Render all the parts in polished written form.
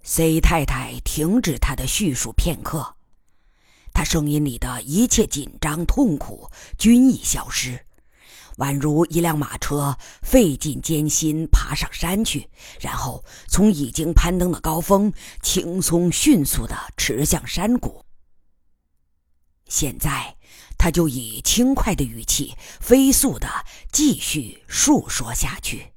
C 太太停止她的叙述片刻，她声音里的一切紧张痛苦均已消失，宛如一辆马车费尽艰辛爬上山去，然后从已经攀登的高峰轻松迅速地驰向山谷。现在他就以轻快的语气飞速地继续述说下去。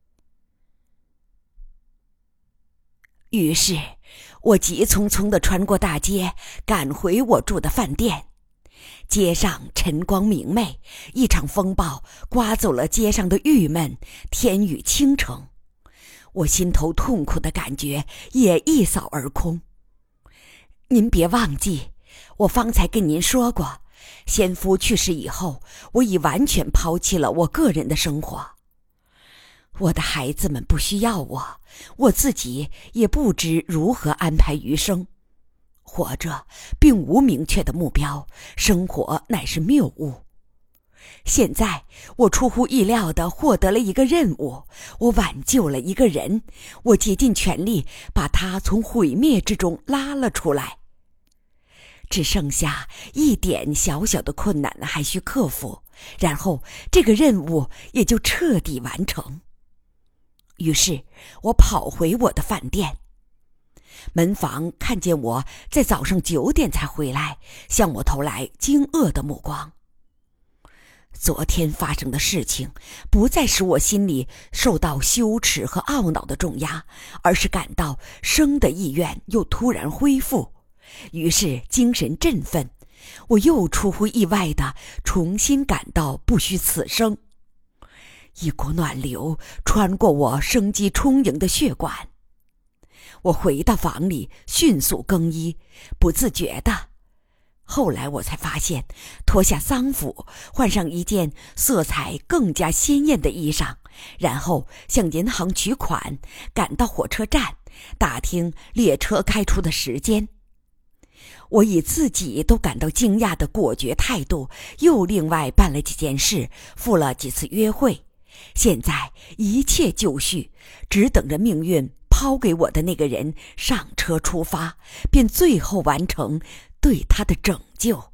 于是我急匆匆地穿过大街，赶回我住的饭店。街上晨光明媚，一场风暴刮走了街上的郁闷，天宇倾城，我心头痛苦的感觉也一扫而空。您别忘记，我方才跟您说过，先夫去世以后，我已完全抛弃了我个人的生活。我的孩子们不需要我，我自己也不知如何安排余生。活着并无明确的目标，生活乃是谬误。现在我出乎意料地获得了一个任务，我挽救了一个人，我竭尽全力把他从毁灭之中拉了出来。只剩下一点小小的困难还需克服，然后这个任务也就彻底完成。于是我跑回我的饭店，门房看见我在早上9点才回来，向我投来惊愕的目光。昨天发生的事情不再使我心里受到羞耻和懊恼的重压，而是感到生的意愿又突然恢复，于是精神振奋，我又出乎意外地重新感到不虚此生。一股暖流穿过我生机充盈的血管，我回到房里迅速更衣，不自觉的。后来我才发现，脱下丧服，换上一件色彩更加鲜艳的衣裳，然后向银行取款，赶到火车站，打听列车开出的时间。我以自己都感到惊讶的果决态度，又另外办了几件事，赴了几次约会。现在一切就绪，只等着命运抛给我的那个人上车出发，便最后完成对他的拯救。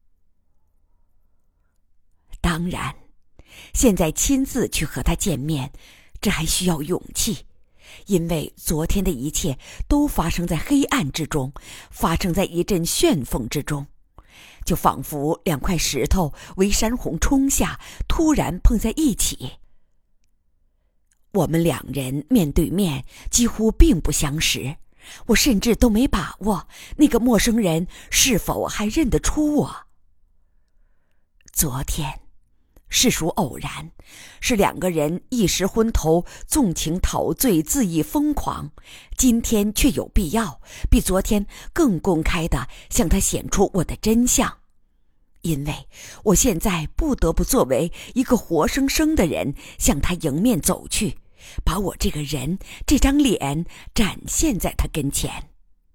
当然，现在亲自去和他见面，这还需要勇气，因为昨天的一切都发生在黑暗之中，发生在一阵旋风之中，就仿佛两块石头为山洪冲下，突然碰在一起。我们两人面对面，几乎并不相识，我甚至都没把握那个陌生人是否还认得出我。昨天是属偶然，是两个人一时昏头，纵情陶醉，恣意疯狂。今天却有必要比昨天更公开地向他显出我的真相，因为我现在不得不作为一个活生生的人向他迎面走去，把我这个人，这张脸展现在他跟前。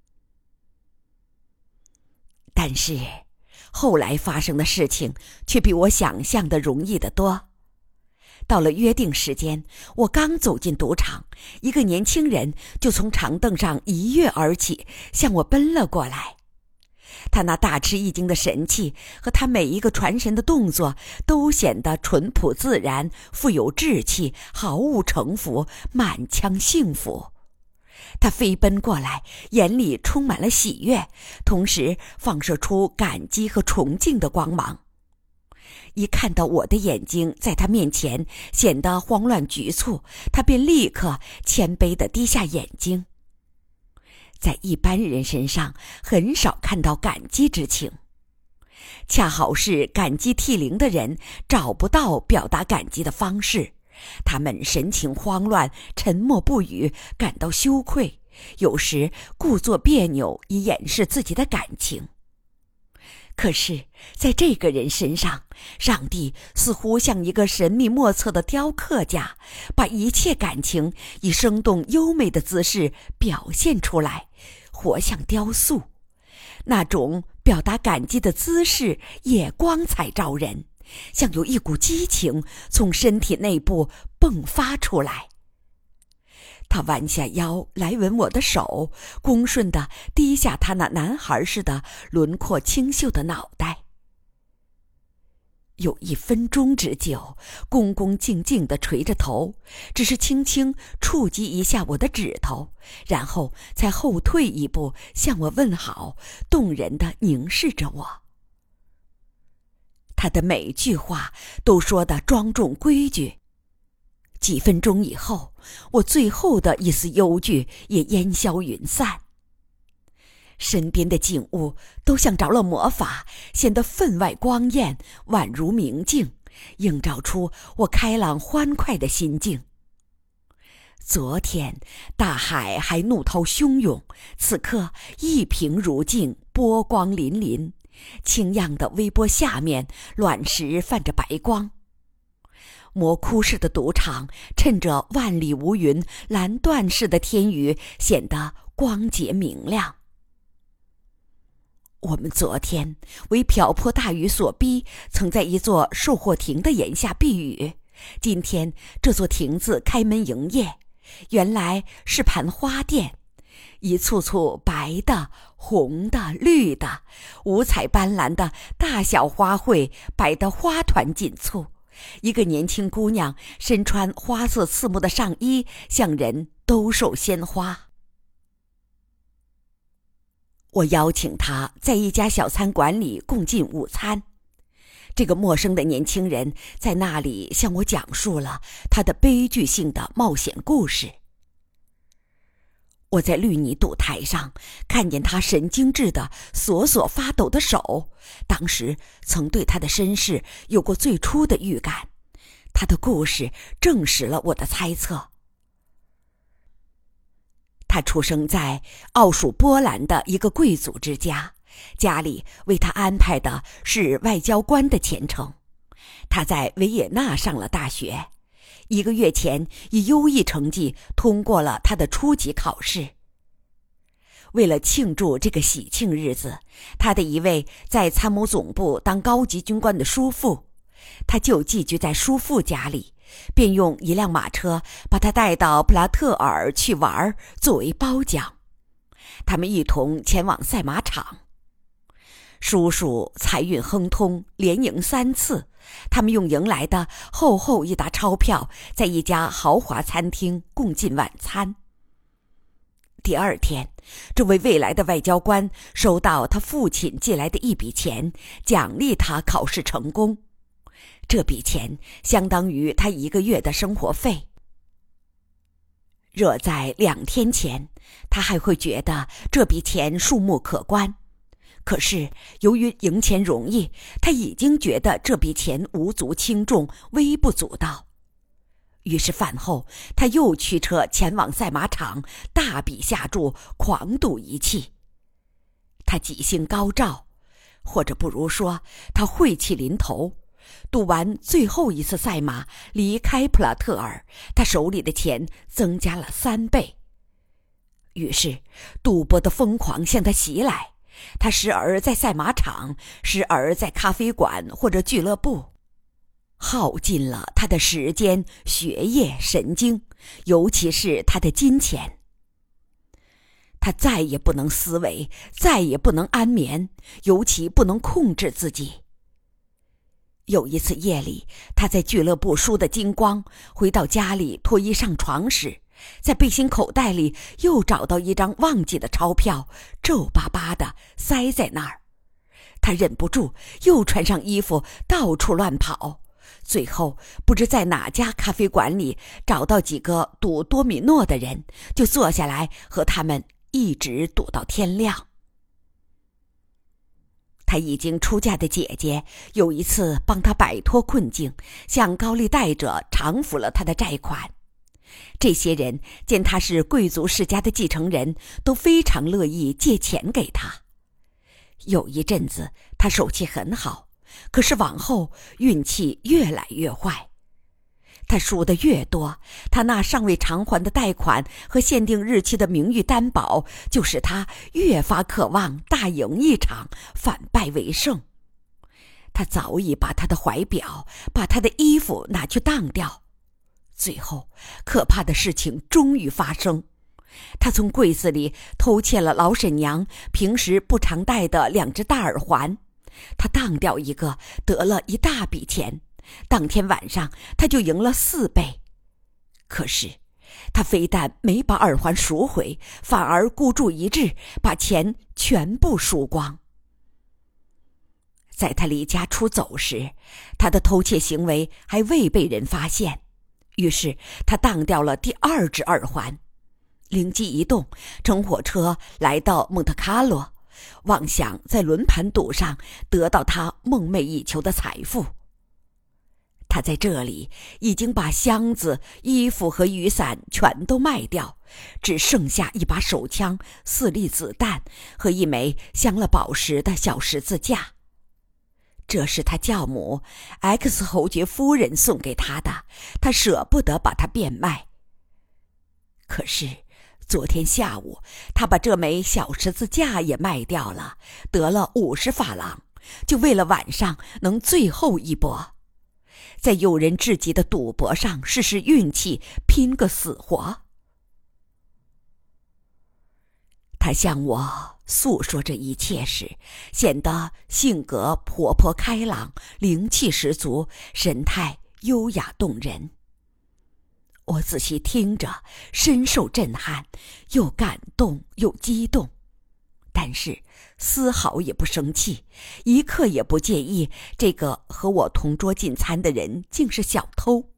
但是后来发生的事情却比我想象的容易得多。到了约定时间，我刚走进赌场，一个年轻人就从长凳上一跃而起，向我奔了过来。他那大吃一惊的神气和他每一个传神的动作都显得淳朴自然，富有志气，毫无城府，满腔幸福。他飞奔过来，眼里充满了喜悦，同时放射出感激和崇敬的光芒。一看到我的眼睛在他面前显得慌乱局促，他便立刻谦卑地低下眼睛。在一般人身上很少看到感激之情，恰好是感激涕零的人找不到表达感激的方式，他们神情慌乱，沉默不语，感到羞愧，有时故作别扭以掩饰自己的感情。可是在这个人身上，上帝似乎像一个神秘莫测的雕刻家，把一切感情以生动优美的姿势表现出来，活像雕塑。那种表达感激的姿势也光彩照人，像有一股激情从身体内部迸发出来。 他弯下腰来吻我的手，恭顺地低下他那男孩似的轮廓清秀的脑袋。有1分钟之久，恭恭敬敬地垂着头，只是轻轻触及一下我的指头，然后才后退一步向我问好，动人地凝视着我。他的每句话都说得庄重规矩。几分钟以后，我最后的一丝忧惧也烟消云散。身边的景物都像着了魔法，显得分外光艳，宛如明镜，映照出我开朗欢快的心境。昨天大海还怒涛汹涌，此刻一平如镜，波光粼粼，清漾的微波下面卵石泛着白光。魔窟式的赌场趁着万里无云，蓝缎似的天宇显得光洁明亮。我们昨天为瓢泼大雨所逼，曾在一座售货亭的檐下避雨。今天这座亭子开门营业，原来是盘花店，一簇簇白的、红的、绿的，五彩斑斓的大小花卉摆得花团锦簇。一个年轻姑娘身穿花色刺目的上衣，向人兜售鲜花。我邀请她在一家小餐馆里共进午餐。这个陌生的年轻人在那里向我讲述了他的悲剧性的冒险故事。我在绿泥赌台上看见他神经质的索发抖的手，当时曾对他的身世有过最初的预感。他的故事证实了我的猜测。他出生在奥属波兰的一个贵族之家，家里为他安排的是外交官的前程。他在维也纳上了大学，1个月前以优异成绩通过了他的初级考试。为了庆祝这个喜庆日子，他的一位在参谋总部当高级军官的叔父，他就寄居在叔父家里，便用1辆马车把他带到普拉特尔去玩，作为褒奖。他们一同前往赛马场。叔叔财运亨通，连赢3次，他们用赢来的厚一沓钞票，在一家豪华餐厅共进晚餐。第2天，这位未来的外交官收到他父亲寄来的一笔钱，奖励他考试成功。这笔钱相当于他1个月的生活费。若在2天前，他还会觉得这笔钱数目可观，可是由于赢钱容易，他已经觉得这笔钱无足轻重，微不足道。于是饭后，他又驱车前往赛马场，大笔下注，狂赌一气。他吉星高照，或者不如说他晦气临头。赌完最后一次赛马，离开普拉特尔，他手里的钱增加了3倍。于是赌博的疯狂向他袭来，他时而在赛马场，时而在咖啡馆或者俱乐部，耗尽了他的时间、学业、神经，尤其是他的金钱。他再也不能思维，再也不能安眠，尤其不能控制自己。有一次夜里，他在俱乐部输得精光，回到家里脱衣上床时，在背心口袋里又找到一张忘记的钞票，皱巴巴地塞在那儿。他忍不住又穿上衣服到处乱跑，最后不知在哪家咖啡馆里找到几个赌多米诺的人，就坐下来和他们一直赌到天亮。他已经出嫁的姐姐有一次帮他摆脱困境，向高利贷者偿付了他的债款。这些人见他是贵族世家的继承人，都非常乐意借钱给他。有一阵子他手气很好，可是往后运气越来越坏。他输得越多，他那尚未偿还的贷款和限定日期的名誉担保，就使他越发渴望大赢一场，反败为胜。他早已把他的怀表，把他的衣服拿去当掉。 最后，可怕的事情终于发生。他从柜子里偷窃了老沈娘平时不常戴的2只大耳环，他当掉一个，得了一大笔钱。当天晚上，他就赢了4倍。可是，他非但没把耳环赎回，反而孤注一掷，把钱全部输光。在他离家出走时，他的偷窃行为还未被人发现，于是他当掉了第2只耳环。灵机一动，乘火车来到蒙特卡洛，妄想在轮盘赌上得到他梦寐以求的财富。他在这里已经把箱子、衣服和雨伞全都卖掉，只剩下一把手枪、4粒子弹和一枚镶了宝石的小十字架。这是他教母 X 侯爵夫人送给他的，他舍不得把它变卖。可是昨天下午，他把这枚小十字架也卖掉了，得了50法郎，就为了晚上能最后一搏，在诱人至极的赌博上试试运气，拼个死活。他向我诉说这一切时，显得性格活泼开朗，灵气十足，神态优雅动人。我仔细听着，深受震撼，又感动又激动，但是丝毫也不生气，一刻也不介意这个和我同桌进餐的人竟是小偷。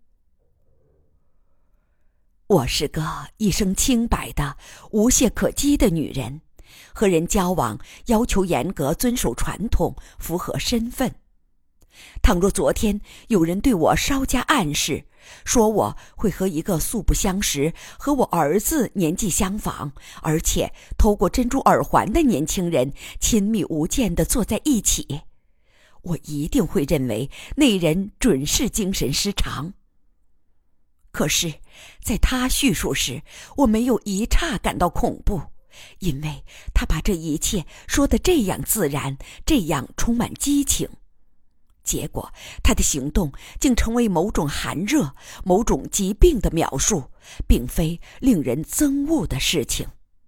我是个一生清白的、无懈可击的女人，和人交往要求严格遵守传统，符合身份。倘若昨天有人对我稍加暗示，说我会和一个素不相识、和我儿子年纪相仿，而且偷过珍珠耳环的年轻人亲密无间地坐在一起，我一定会认为那人准是精神失常。可是在他叙述时，我没有一刹感到恐怖，因为他把这一切说得这样自然，这样充满激情。结果他的行动竟成为某种寒热、某种疾病的描述，并非令人憎恶的事情。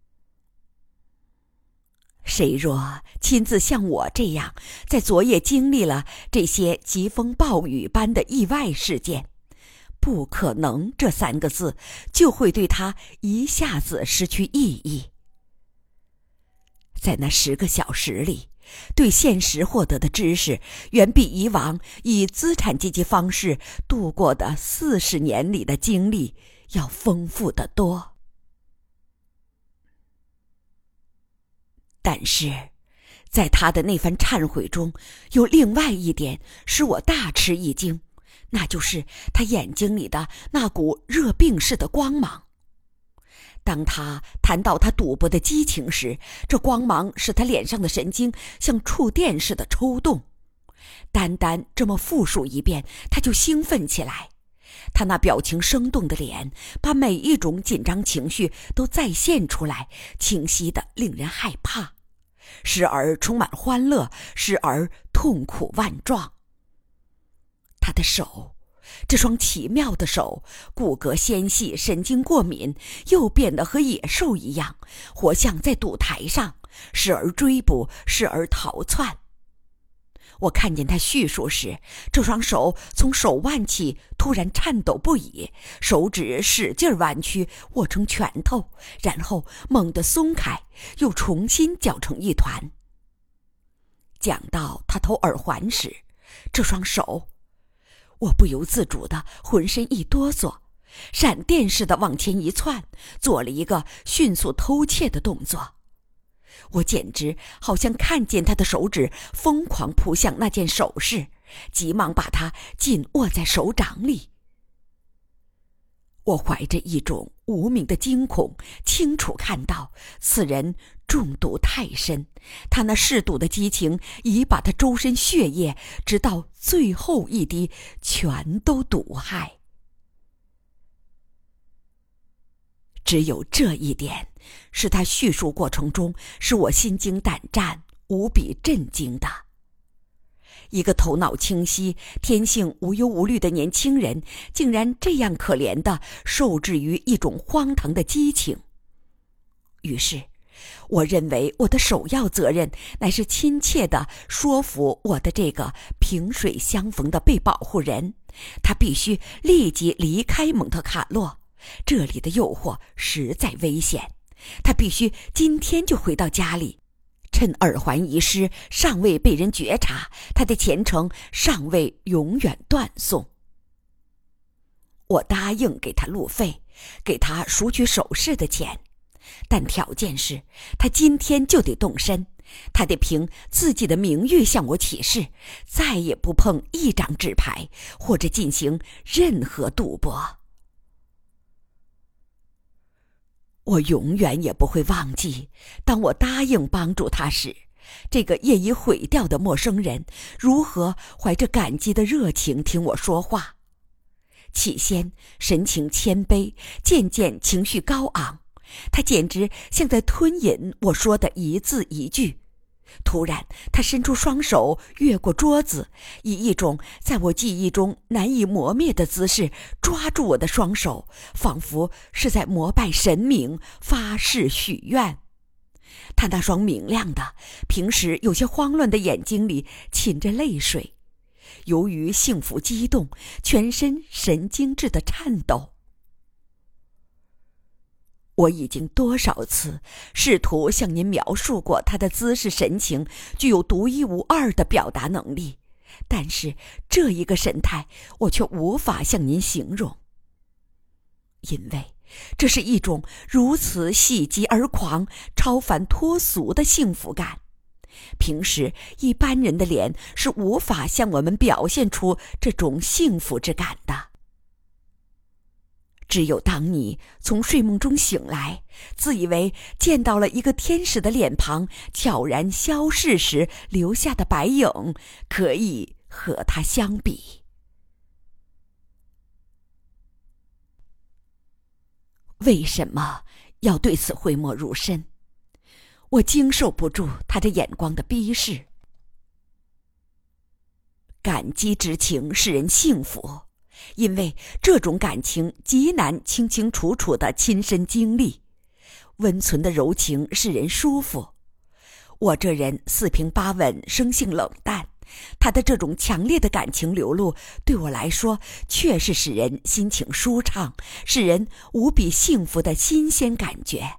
谁若亲自像我这样在昨夜经历了这些疾风暴雨般的意外事件，不可能这3个字就会对他一下子失去意义。在那10个小时里，对现实获得的知识远比以往以资产阶级方式度过的40年里的经历要丰富得多。但是在他的那番忏悔中，有另外一点使我大吃一惊，那就是他眼睛里的那股热病似的光芒。当他谈到他赌博的激情时，这光芒使他脸上的神经像触电似的抽动。单单这么复述一遍，他就兴奋起来。他那表情生动的脸，把每一种紧张情绪都再现出来，清晰得令人害怕，时而充满欢乐，时而痛苦万状。他的手，这双奇妙的手，骨骼纤细，神经过敏，又变得和野兽一样，活像在赌台上，时而追捕，时而逃窜。我看见他叙述时，这双手从手腕起突然颤抖不已，手指使劲弯曲，握成拳头，然后猛地松开，又重新绞成一团。讲到他偷耳环时，这双手，我不由自主地浑身一哆嗦，闪电似的往前一窜，做了一个迅速偷窃的动作。我简直好像看见他的手指疯狂扑向那件首饰，急忙把它紧握在手掌里。我怀着一种无名的惊恐，清楚看到此人中毒太深，他那嗜赌的激情已把他周身血液直到最后一滴全都毒害。只有这一点是他叙述过程中使我心惊胆战，无比震惊的。 一个头脑清晰、天性无忧无虑的年轻人，竟然这样可怜地受制于一种荒唐的激情。于是我认为我的首要责任乃是亲切地说服我的这个萍水相逢的被保护人，他必须立即离开蒙特卡洛，这里的诱惑实在危险，他必须今天就回到家里，趁耳环遗失尚未被人觉察，他的前程尚未永远断送。我答应给他路费，给他赎取首饰的钱，但条件是他今天就得动身，他得凭自己的名誉向我起誓，再也不碰一张纸牌或者进行任何赌博。我永远也不会忘记，当我答应帮助他时，这个业已毁掉的陌生人如何怀着感激的热情听我说话。起先神情谦卑，渐渐情绪高昂，他简直像在吞饮我说的一字一句。突然他伸出双手越过桌子，以一种在我记忆中难以磨灭的姿势抓住我的双手，仿佛是在膜拜神明，发誓许愿。他那双明亮的平时有些慌乱的眼睛里噙着泪水，由于幸福激动，全身神经质的颤抖。我已经多少次试图向您描述过他的姿势神情具有独一无二的表达能力，但是这一个神态我却无法向您形容，因为这是一种如此喜极而狂、超凡脱俗的幸福感。平时一般人的脸是无法向我们表现出这种幸福之感的。只有当你从睡梦中醒来，自以为见到了一个天使的脸庞悄然消逝时留下的白影，可以和它相比。为什么要对此讳莫如深？我经受不住他这眼光的逼视。感激之情使人幸福，因为这种感情极难清清楚楚地亲身经历，温存的柔情使人舒服。我这人四平八稳，生性冷淡，他的这种强烈的感情流露对我来说确是使人心情舒畅，使人无比幸福的新鲜感觉。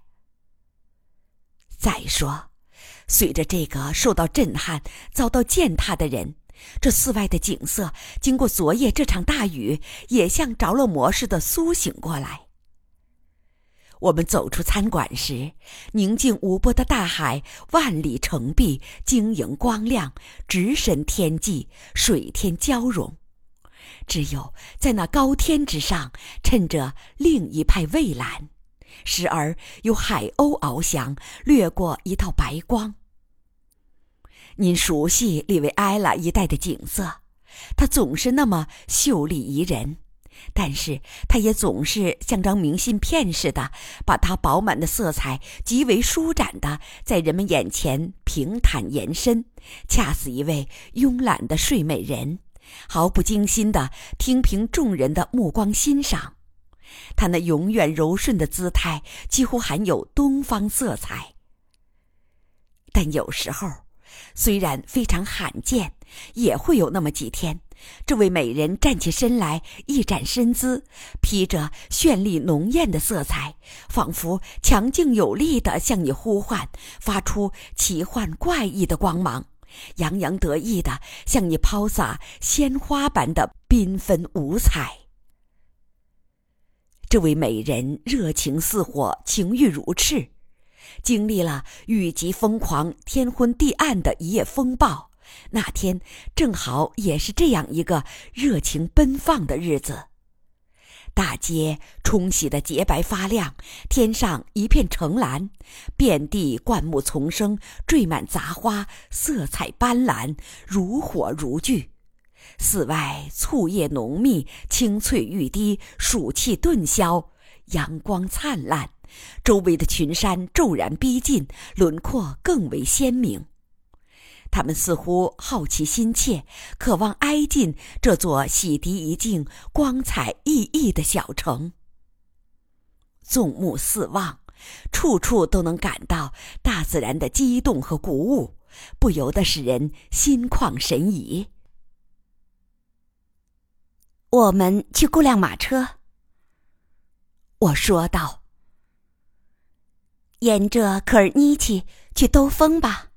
再说，随着这个受到震撼、遭到践踏的人，这寺外的景色经过昨夜这场大雨也像着了魔似的苏醒过来。我们走出餐馆时，宁静无波的大海万里澄碧，晶莹光亮，直伸天际，水天交融。只有在那高天之上，衬着另一派蔚蓝，时而有海鸥翱翔，掠过一道白光。您熟悉利维埃拉一带的景色，它总是那么秀丽宜人，但是它也总是像张明信片似的，把它饱满的色彩极为舒展的在人们眼前平坦延伸，恰似一位慵懒的睡美人，毫不惊心地听凭众人的目光欣赏。他那永远柔顺的姿态几乎含有东方色彩。但有时候虽然非常罕见，也会有那么几天，这位美人站起身来，一展身姿，披着绚丽浓艳的色彩，仿佛强劲有力地向你呼唤，发出奇幻怪异的光芒，洋洋得意地向你抛洒鲜花般的缤纷五彩。这位美人热情似火，情欲如炽，经历了雨急风狂、天昏地暗的一夜风暴，那天正好也是这样一个热情奔放的日子。大街冲洗的洁白发亮，天上一片澄蓝，遍地灌木丛生，缀满杂花，色彩斑斓，如火如炬。寺外簇叶浓密，青翠欲滴，暑气顿消，阳光灿烂，周围的群山骤然逼近，轮廓更为鲜明。 他们似乎好奇心切，渴望挨近这座洗涤一境、光彩熠熠的小城。纵目四望，处处都能感到大自然的激动和鼓舞，不由得使人心旷神怡。我们去雇辆马车，我说道。沿着科尔尼奇去兜风吧。